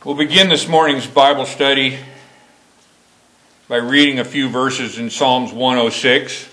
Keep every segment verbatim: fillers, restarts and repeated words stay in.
We'll begin this morning's Bible study by reading a few verses in Psalms one oh six.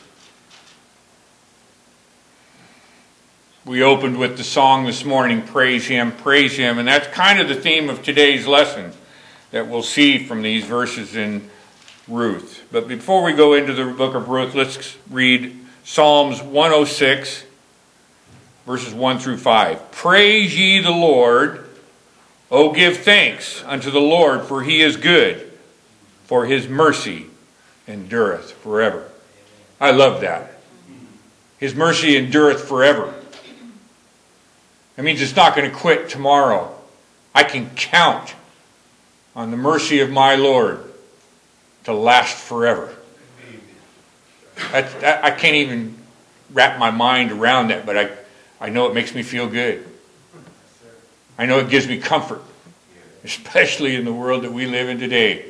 We opened with the song this morning, Praise Him, Praise Him, and that's kind of the theme of today's lesson that we'll see from these verses in Ruth. But before we go into the book of Ruth, let's read Psalms one oh six, verses one through five. Praise ye the Lord. O give thanks unto the Lord, for he is good, for his mercy endureth forever. I love that. His mercy endureth forever. That means it's not going to quit tomorrow. I can count on the mercy of my Lord to last forever. That, that, I can't even wrap my mind around that, but I, I know it makes me feel good. I know it gives me comfort, especially in the world that we live in today.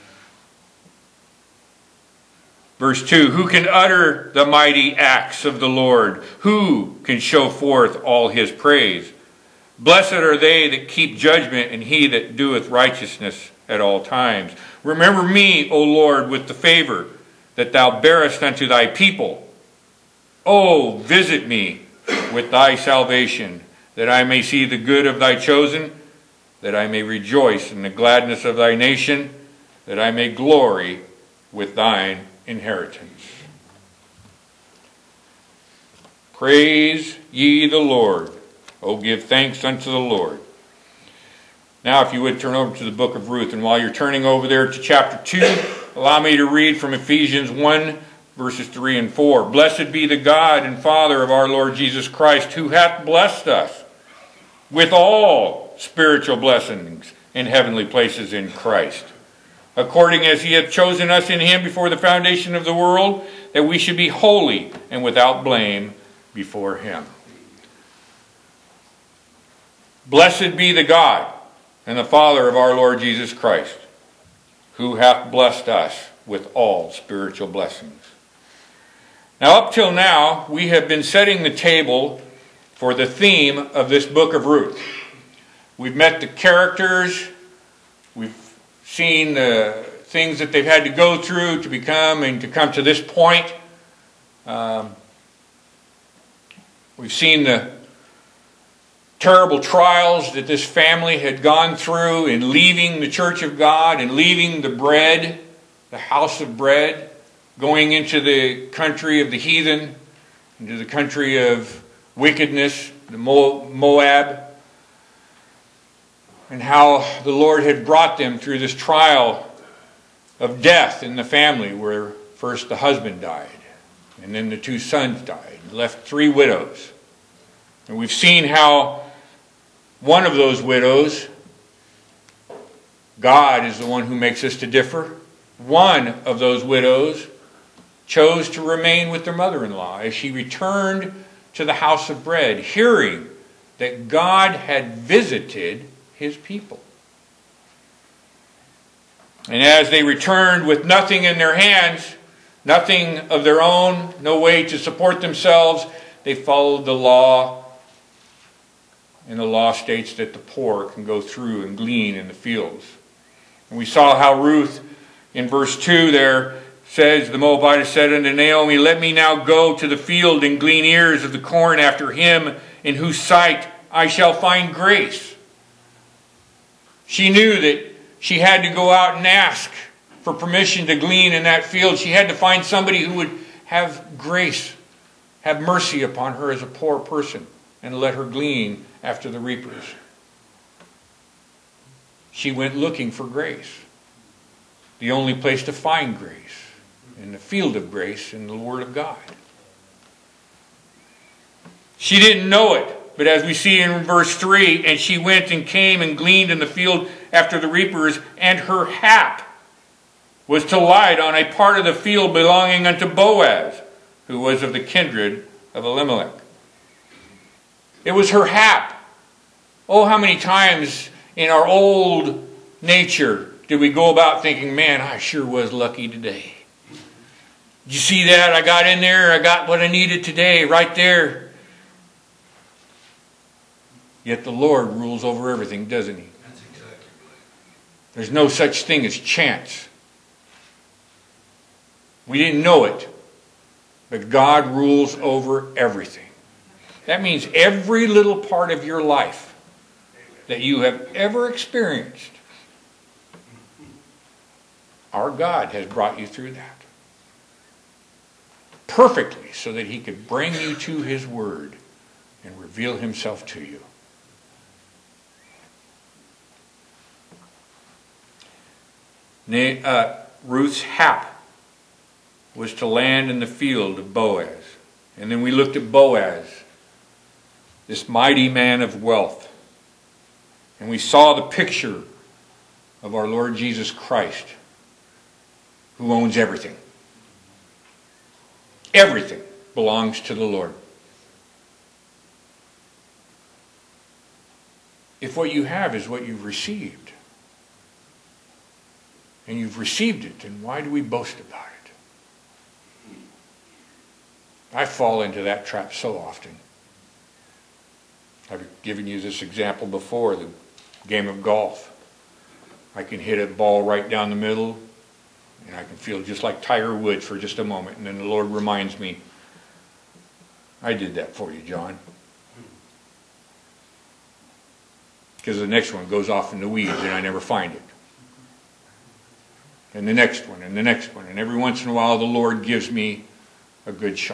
Verse two, who can utter the mighty acts of the Lord? Who can show forth all his praise? Blessed are they that keep judgment, and he that doeth righteousness at all times. Remember me, O Lord, with the favor that thou bearest unto thy people. O visit me with thy salvation, that I may see the good of thy chosen, that I may rejoice in the gladness of thy nation, that I may glory with thine inheritance. Praise ye the Lord. O give thanks unto the Lord. Now if you would turn over to the book of Ruth, and while you're turning over there to chapter two, allow me to read from Ephesians one, verses three and four. Blessed be the God and Father of our Lord Jesus Christ, who hath blessed us with all spiritual blessings in heavenly places in Christ, according as he hath chosen us in him before the foundation of the world, that we should be holy and without blame before him. Blessed be the God and the Father of our Lord Jesus Christ, who hath blessed us with all spiritual blessings. Now, up till now, we have been setting the table for the theme of this book of Ruth. We've met the characters. We've seen the things that they've had to go through to become and to come to this point. Um, we've seen the terrible trials that this family had gone through in leaving the church of God and leaving the bread, the house of bread, going into the country of the heathen, into the country of wickedness, the Moab, and how the Lord had brought them through this trial of death in the family, where first the husband died, and then the two sons died, and left three widows. And we've seen how one of those widows, God is the one who makes us to differ. One of those widows chose to remain with their mother-in-law as she returned to the house of bread, hearing that God had visited his people. And as they returned with nothing in their hands, nothing of their own, no way to support themselves, they followed the law. And the law states that the poor can go through and glean in the fields. And we saw how Ruth, in verse two there, says, the Moabitess said unto Naomi, let me now go to the field and glean ears of the corn after him in whose sight I shall find grace. She knew that she had to go out and ask for permission to glean in that field. She had to find somebody who would have grace, have mercy upon her as a poor person, and let her glean after the reapers. She went looking for grace. The only place to find grace, in the field of grace, in the Word of God. She didn't know it, but as we see in verse three, and she went and came and gleaned in the field after the reapers, and her hap was to light on a part of the field belonging unto Boaz, who was of the kindred of Elimelech. It was her hap. Oh, how many times in our old nature did we go about thinking, man, I sure was lucky today. Did you see that? I got in there. I got what I needed today right there. Yet the Lord rules over everything, doesn't he? That's exactly There's no such thing as chance. We didn't know it, but God rules over everything. That means every little part of your life that you have ever experienced, our God has brought you through that perfectly so that he could bring you to his word and reveal himself to you. Uh, Ruth's hap was to land in the field of Boaz. And then we looked at Boaz, this mighty man of wealth. And we saw the picture of our Lord Jesus Christ, who owns everything. Everything belongs to the Lord. If what you have is what you've received, and you've received it, then why do we boast about it? I fall into that trap so often. I've given you this example before, the game of golf. I can hit a ball right down the middle, and I can feel just like Tiger Woods for just a moment, and then the Lord reminds me, I did that for you, John. Because the next one goes off in the weeds and I never find it. And the next one, and the next one. And every once in a while the Lord gives me a good shot.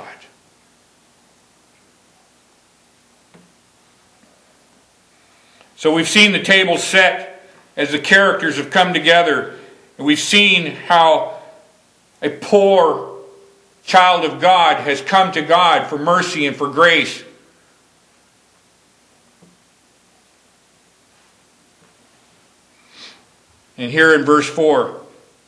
So we've seen the table set as the characters have come together. And we've seen how a poor child of God has come to God for mercy and for grace. And here in verse four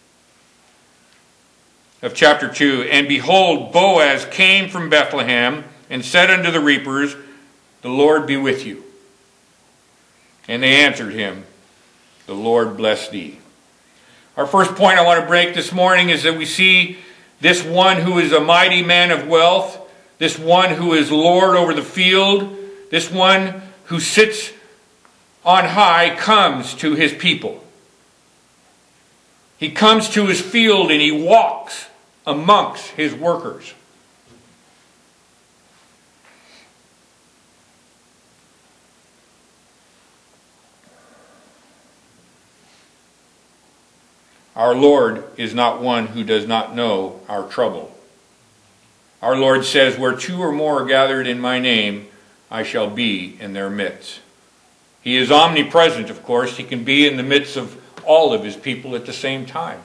of chapter two, and behold, Boaz came from Bethlehem and said unto the reapers, the Lord be with you. And they answered him, the Lord bless thee. Our first point I want to break this morning is that we see this one who is a mighty man of wealth, this one who is Lord over the field, this one who sits on high comes to his people. He comes to his field and he walks amongst his workers. Our Lord is not one who does not know our trouble. Our Lord says, where two or more are gathered in my name, I shall be in their midst. He is omnipresent, of course. He can be in the midst of all of his people at the same time.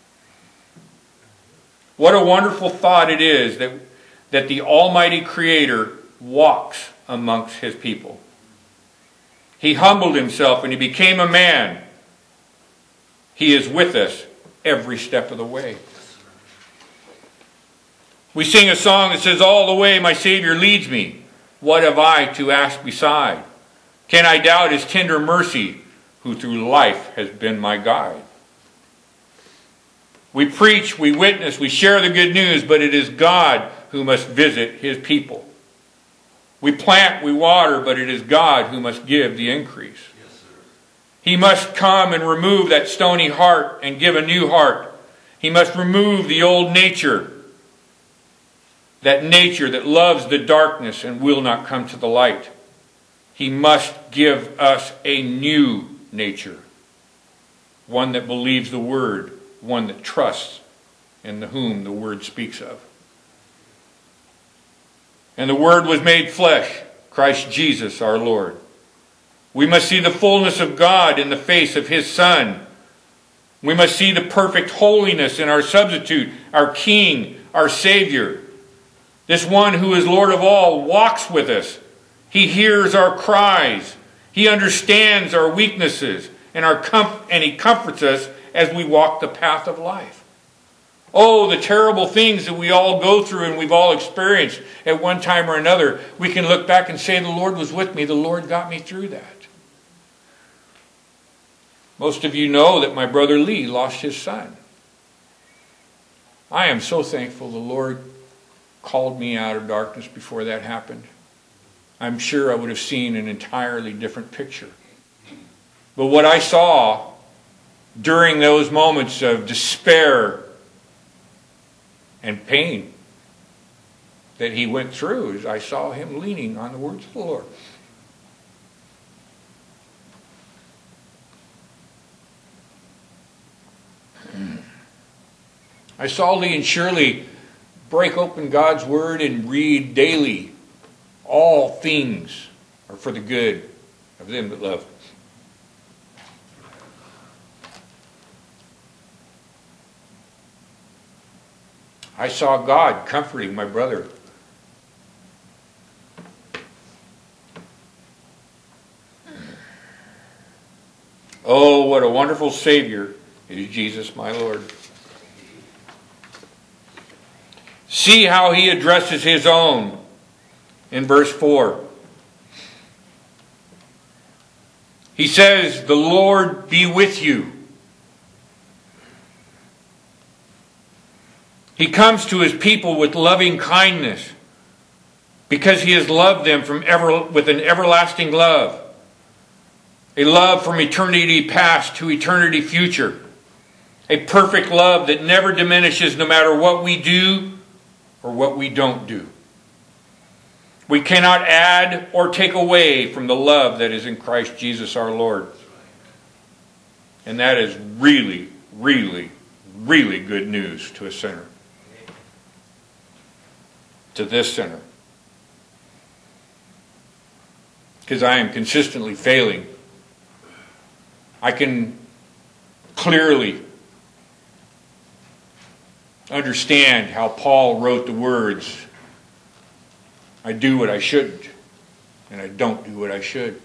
What a wonderful thought it is that, that the Almighty Creator walks amongst his people. He humbled himself and he became a man. He is with us every step of the way. We sing a song that says, all the way my Savior leads me. What have I to ask beside? Can I doubt his tender mercy, who through life has been my guide? We preach, we witness, we share the good news, but it is God who must visit his people. We plant, we water, but it is God who must give the increase. He must come and remove that stony heart and give a new heart. He must remove the old nature, that nature that loves the darkness and will not come to the light. He must give us a new nature, one that believes the Word, one that trusts in whom the Word speaks of. And the Word was made flesh, Christ Jesus our Lord. We must see the fullness of God in the face of his Son. We must see the perfect holiness in our substitute, our King, our Savior. This one who is Lord of all walks with us. He hears our cries. He understands our weaknesses, and, our com- and he comforts us as we walk the path of life. Oh, the terrible things that we all go through and we've all experienced at one time or another. We can look back and say, the Lord was with me. The Lord got me through that. Most of you know that my brother Lee lost his son. I am so thankful the Lord called me out of darkness before that happened. I'm sure I would have seen an entirely different picture. But what I saw during those moments of despair and pain that he went through, as I saw him leaning on the words of the Lord. I saw Lee and Shirley break open God's Word and read daily, all things are for the good of them that love. I saw God comforting my brother. Oh, what a wonderful Savior is Jesus, my Lord. See how he addresses his own in verse four. He says, "The Lord be with you." He comes to his people with loving kindness because he has loved them from ever, with an everlasting love. A love from eternity past to eternity future. A perfect love that never diminishes no matter what we do or what we don't do. We cannot add or take away from the love that is in Christ Jesus our Lord. And that is really, really, really good news to a sinner. To this sinner. Because I am consistently failing. I can clearly understand how Paul wrote the words, "I do what I shouldn't, and I don't do what I should."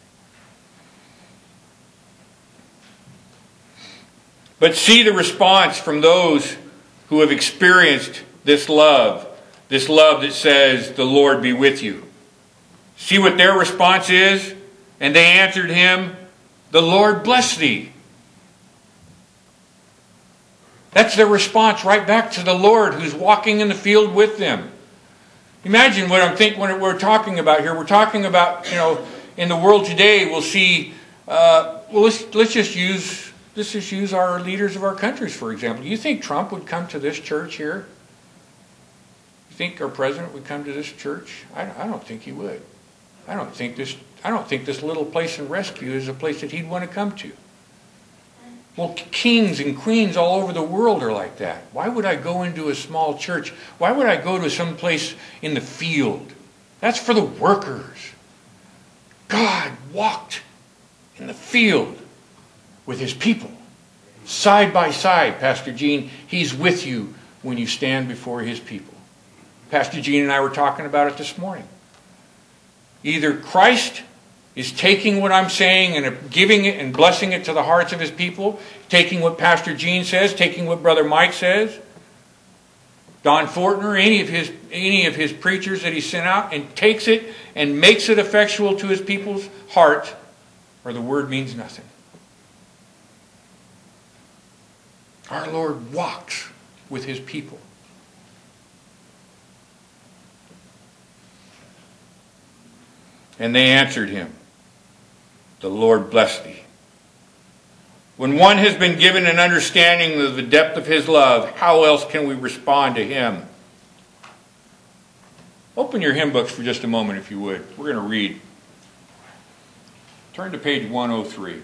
But see the response from those who have experienced this love, this love that says, "The Lord be with you." See what their response is? "And they answered him, 'The Lord bless thee.'" That's their response right back to the Lord who's walking in the field with them. Imagine what I'm thinking when we're talking about here. We're talking about, you know, in the world today, we'll see, uh, well, let's, let's just use, let's just use our leaders of our countries, for example. You think Trump would come to this church here? You think our president would come to this church? I, I don't think he would. I don't think this, I don't think this little place in Rescue is a place that he'd want to come to. Well, kings and queens all over the world are like that. Why would I go into a small church? Why would I go to some place in the field? That's for the workers. God walked in the field with his people. Side by side, Pastor Gene, he's with you when you stand before his people. Pastor Gene and I were talking about it this morning. Either Christ is taking what I'm saying and giving it and blessing it to the hearts of his people, taking what Pastor Gene says, taking what Brother Mike says, Don Fortner, any of his any of his preachers that he sent out, and takes it and makes it effectual to his people's heart, or the word means nothing. Our Lord walks with his people. And they answered him, "The Lord bless thee." When one has been given an understanding of the depth of his love, how else can we respond to him? Open your hymn books for just a moment, if you would. We're going to read. Turn to page one oh three.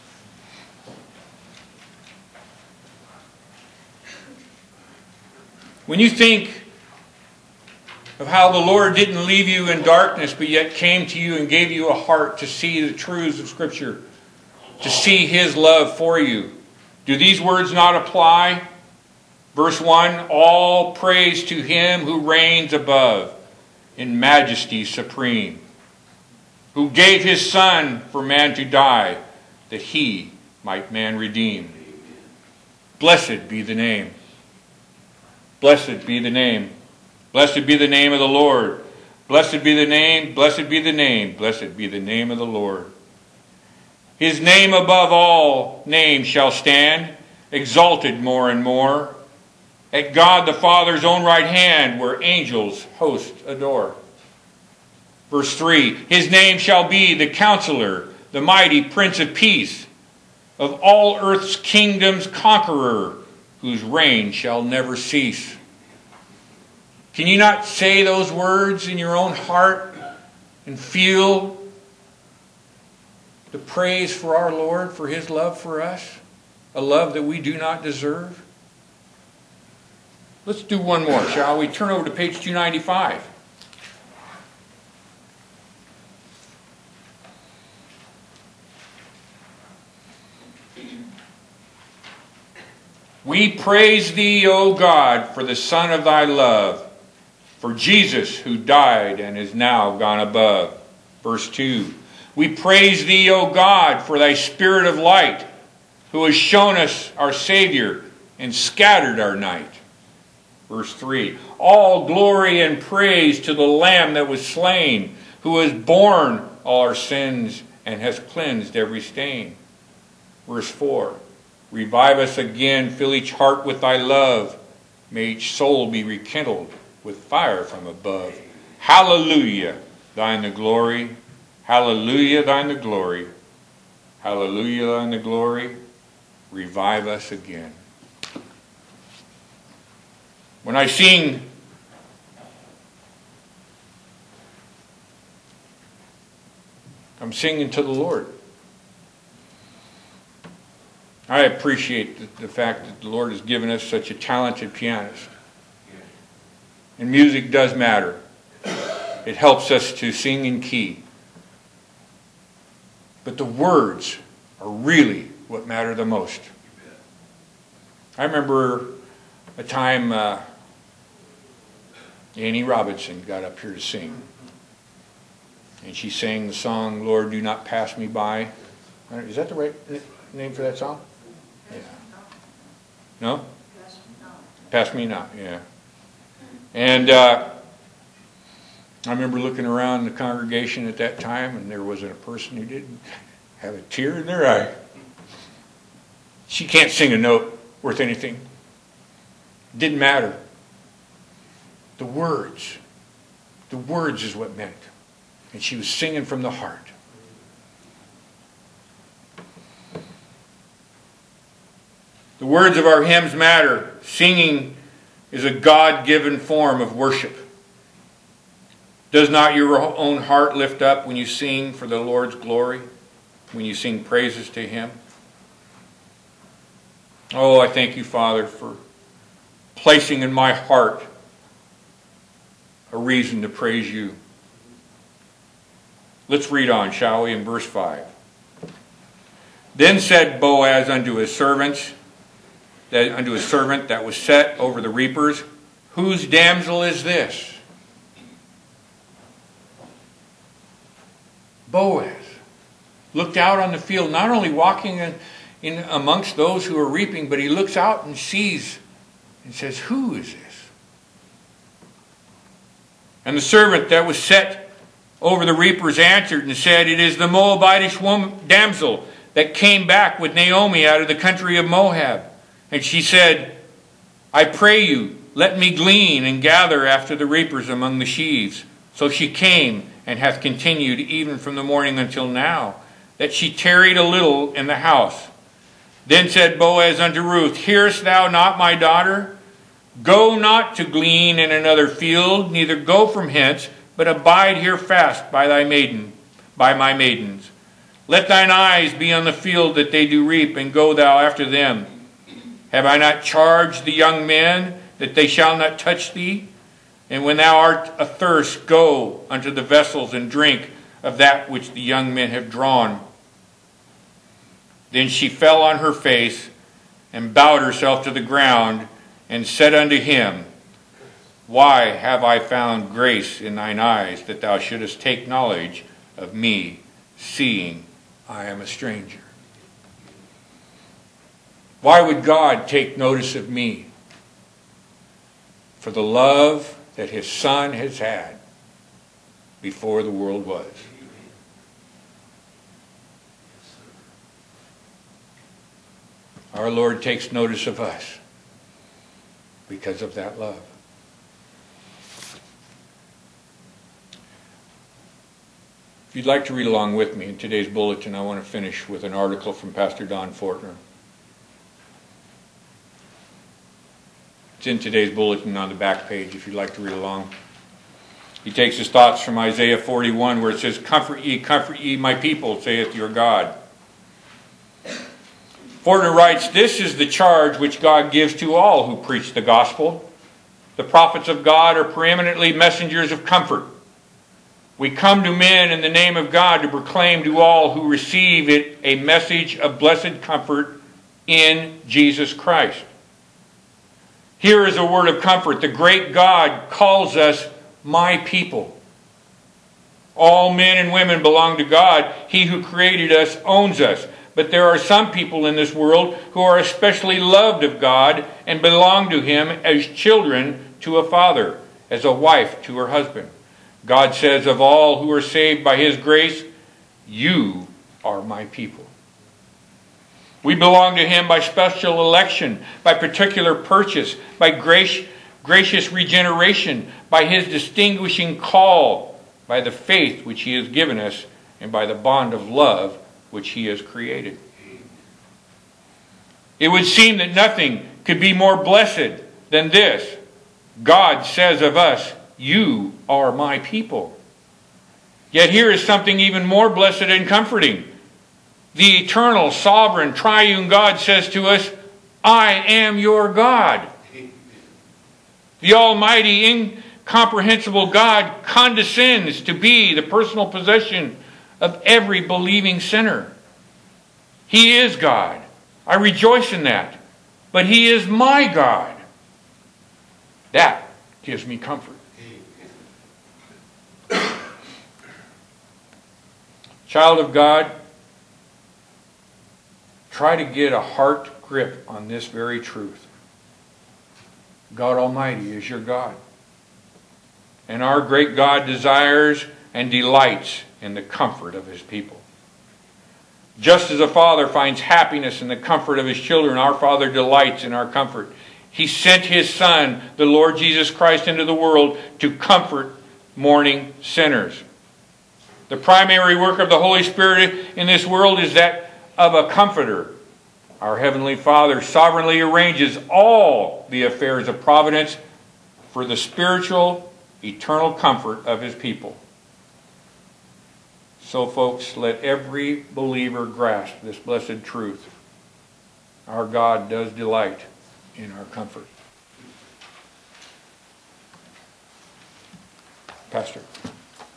When you think of how the Lord didn't leave you in darkness, but yet came to you and gave you a heart to see the truths of Scripture, to see his love for you, do these words not apply? Verse one, "All praise to him who reigns above in majesty supreme, who gave his Son for man to die, that he might man redeem." Blessed be the name. Blessed be the name. Blessed be the name of the Lord. Blessed be the name, blessed be the name, blessed be the name of the Lord. His name above all names shall stand, exalted more and more, at God the Father's own right hand, where angels host adore. Verse three, his name shall be the Counselor, the mighty Prince of Peace. of all earth's kingdoms conqueror, whose reign shall never cease. Can you not say those words in your own heart and feel the praise for our Lord, for His love for us? A love that we do not deserve? Let's do one more, shall we? Turn over to page two ninety-five. We praise Thee, O God, for the Son of Thy love, for Jesus who died and is now gone above. Verse two. We praise Thee, O God, for Thy Spirit of light, who has shown us our Savior and scattered our night. Verse three. All glory and praise to the Lamb that was slain, who has borne all our sins and has cleansed every stain. Verse four. Revive us again, fill each heart with Thy love. May each soul be rekindled with fire from above. Hallelujah, Thine the glory. Hallelujah, Thine the glory. Hallelujah, Thine the glory. Revive us again. When I sing I'm singing to the Lord. I appreciate the, the fact that the Lord has given us such a talented pianist. And music does matter. It helps us to sing in key. But the words are really what matter the most. I remember a time uh, Annie Robinson got up here to sing. And she sang the song, Lord, Do Not Pass Me By. Is that the right name for that song? Yeah. No? Pass Me Not, yeah. And uh, I remember looking around the congregation at that time, and there wasn't a person who didn't have a tear in their eye. She can't sing a note worth anything. Didn't matter. The words. The words is what meant. And she was singing from the heart. The words of our hymns matter. Singing is a God-given form of worship. Does not your own heart lift up when you sing for the Lord's glory? When you sing praises to Him? Oh, I thank You, Father, for placing in my heart a reason to praise You. Let's read on, shall we, in verse five. Then said Boaz unto his servants, that unto his servant that was set over the reapers, Whose damsel is this? Boaz looked out on the field, not only walking in, in amongst those who are reaping, but he looks out and sees and says, Who is this? And the servant that was set over the reapers answered and said, It is the Moabitish woman, damsel that came back with Naomi out of the country of Moab. And she said, I pray you, let me glean and gather after the reapers among the sheaves. So she came and hath continued even from the morning until now, that she tarried a little in the house. Then said Boaz unto Ruth, Hearest thou not, my daughter? Go not to glean in another field, neither go from hence, but abide here fast by thy maiden, by my maidens. Let thine eyes be on the field that they do reap, and go thou after them. Have I not charged the young men that they shall not touch thee? And when thou art athirst, go unto the vessels and drink of that which the young men have drawn. Then she fell on her face and bowed herself to the ground and said unto him, Why have I found grace in thine eyes, that thou shouldest take knowledge of me, seeing I am a stranger? Why would God take notice of me? For the love that His Son has had before the world was. Our Lord takes notice of us because of that love. If you'd like to read along with me in today's bulletin, I want to finish with an article from Pastor Don Fortner. It's in today's bulletin on the back page if you'd like to read along. He takes his thoughts from Isaiah forty-one where it says, "Comfort ye, comfort ye, my people, saith your God." Fortner writes, "This is the charge which God gives to all who preach the gospel. The prophets of God are preeminently messengers of comfort. We come to men in the name of God to proclaim to all who receive it a message of blessed comfort in Jesus Christ. Here is a word of comfort. The great God calls us my people. All men and women belong to God. He who created us owns us. But there are some people in this world who are especially loved of God and belong to Him as children to a father, as a wife to her husband. God says of all who are saved by His grace, you are my people. We belong to Him by special election, by particular purchase, by grace, gracious regeneration, by His distinguishing call, by the faith which He has given us, and by the bond of love which He has created. It would seem that nothing could be more blessed than this. God says of us, you are my people. Yet here is something even more blessed and comforting. The eternal, sovereign, triune God says to us, I am your God. The almighty, incomprehensible God condescends to be the personal possession of every believing sinner. He is God. I rejoice in that. But He is my God. That gives me comfort. Child of God, try to get a heart grip on this very truth. God Almighty is your God. And our great God desires and delights in the comfort of His people. Just as a father finds happiness in the comfort of his children, our Father delights in our comfort. He sent His Son, the Lord Jesus Christ, into the world to comfort mourning sinners. The primary work of the Holy Spirit in this world is that of a comforter. Our Heavenly Father sovereignly arranges all the affairs of providence for the spiritual, eternal comfort of His people. So, folks, let every believer grasp this blessed truth. Our God does delight in our comfort. Pastor.